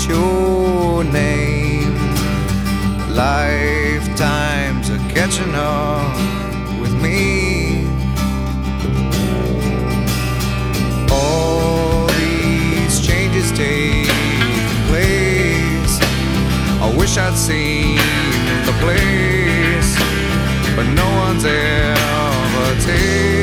your name. Lifetimes are catching up with me. All these changes taking place. I wish I'd seen the place, but no one's ever taken